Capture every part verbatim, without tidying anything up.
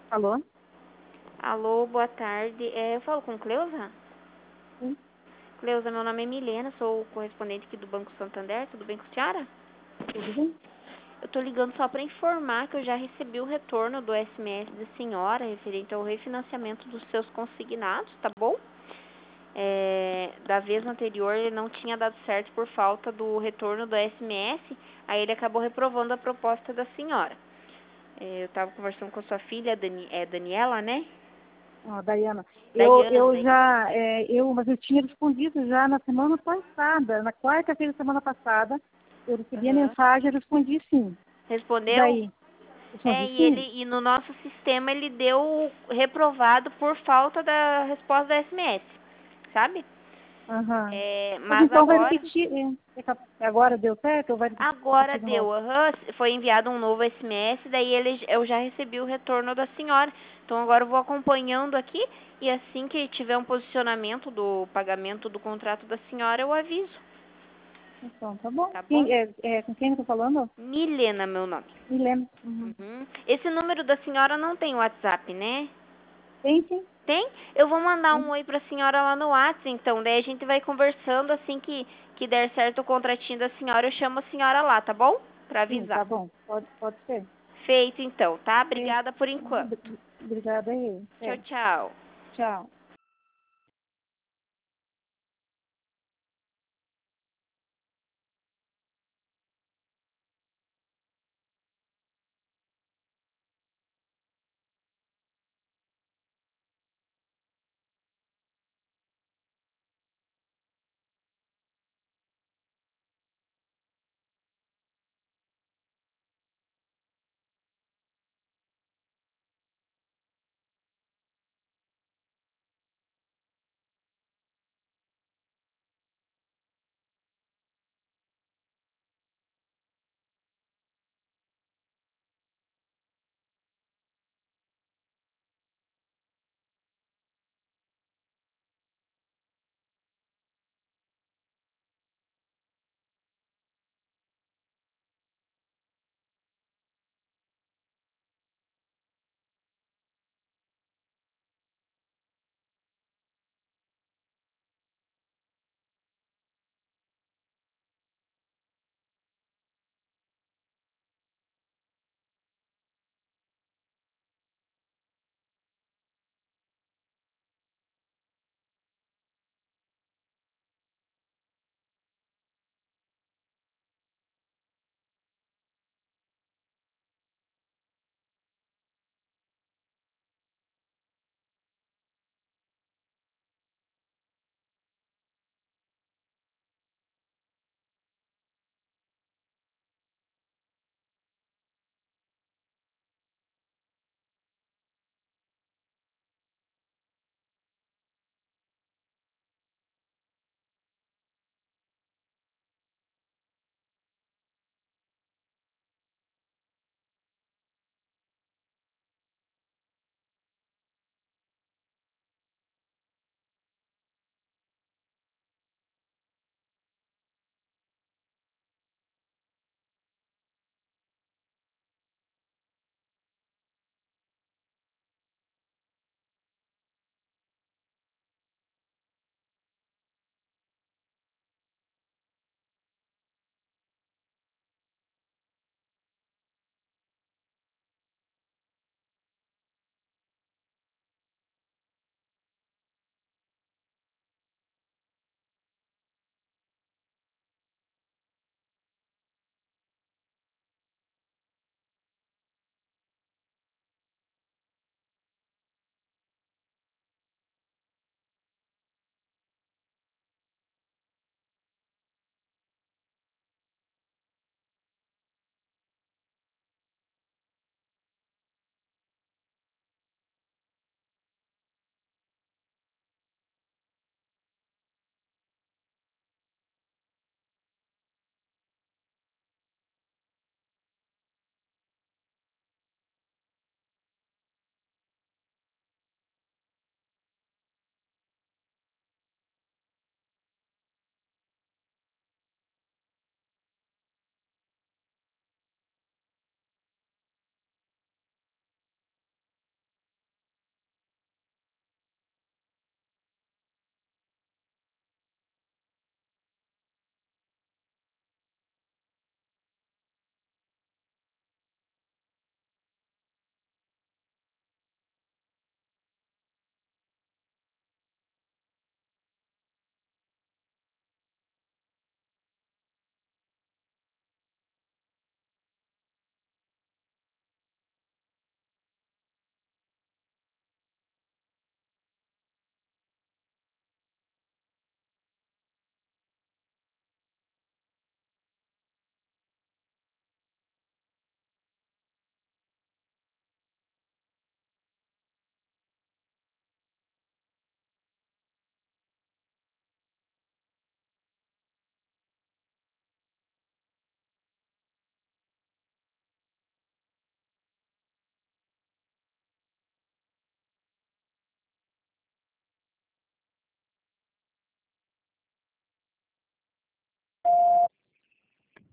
Alô? Alô, boa tarde. É, eu falo com Cleusa? Sim, Cleusa, meu nome é Milena, sou correspondente aqui do Banco Santander. Tudo bem com a senhora? tudo bem? Eu tô ligando só para informar que eu já recebi o retorno do S M S da senhora referente ao refinanciamento dos seus consignados, tá bom? É, da vez anterior ele não tinha dado certo por falta do retorno do S M S, aí ele acabou reprovando a proposta da senhora. É, eu estava conversando com a sua filha, Dani, é Daniela, né? Ó, Daiana, eu, eu Daiane. já, é, eu, mas eu tinha respondido já na semana passada, na quarta-feira da semana passada, eu recebi a Aham. mensagem e respondi sim. E Respondeu? daí? É, Respondi e sim. ele e no nosso sistema ele deu reprovado por falta da resposta da S M S, sabe? Aham. É, Mas mas então vai agora repetir, é, é cap- agora deu certo ou vai agora repetir de novo? deu, aham, foi enviado um novo S M S, daí ele eu já recebi o retorno da senhora. Então agora eu vou acompanhando aqui e assim que tiver um posicionamento do pagamento do contrato da senhora, eu aviso, Então, tá bom. tá bom? Quem, é, é, com quem eu tô falando? Milena, meu nome. Milena. Uhum. Uhum. Esse número da senhora não tem WhatsApp, né? Tem sim. Tem? Eu vou mandar um Tem. oi pra senhora lá no WhatsApp, então. Daí a gente vai conversando assim que, que der certo o contratinho da senhora, eu chamo a senhora lá, tá bom? Pra Sim, avisar. tá bom. Pode, pode ser. Feito então, tá? É, Obrigada por enquanto. obrigada aí. Tchau, É, tchau. tchau.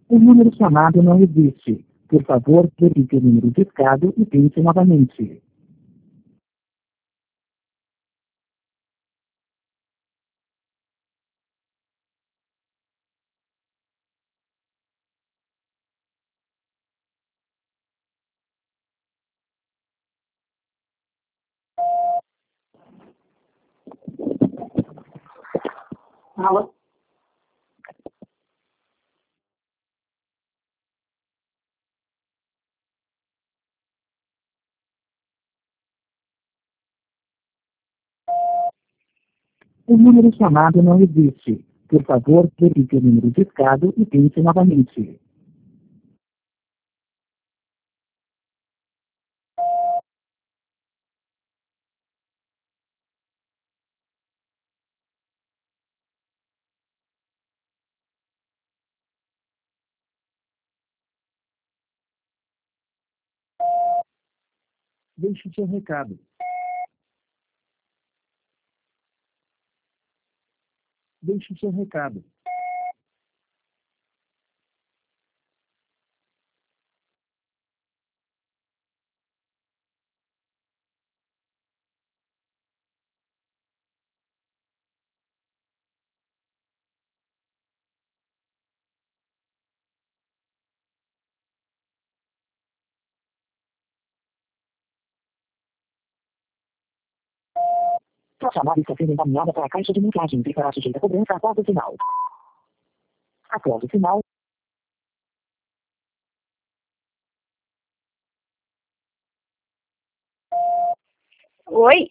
O número chamado não existe. Por favor, repita o número discado e tente novamente. Alô? O número chamado não existe. Por favor, repita o número discado e tente novamente. Deixe seu recado. Deixe seu recado. Sua chamada está sendo encaminhada para a caixa de mensagens e será sujeita a cobrança após o sinal. Após o sinal, Oi?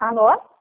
Alô?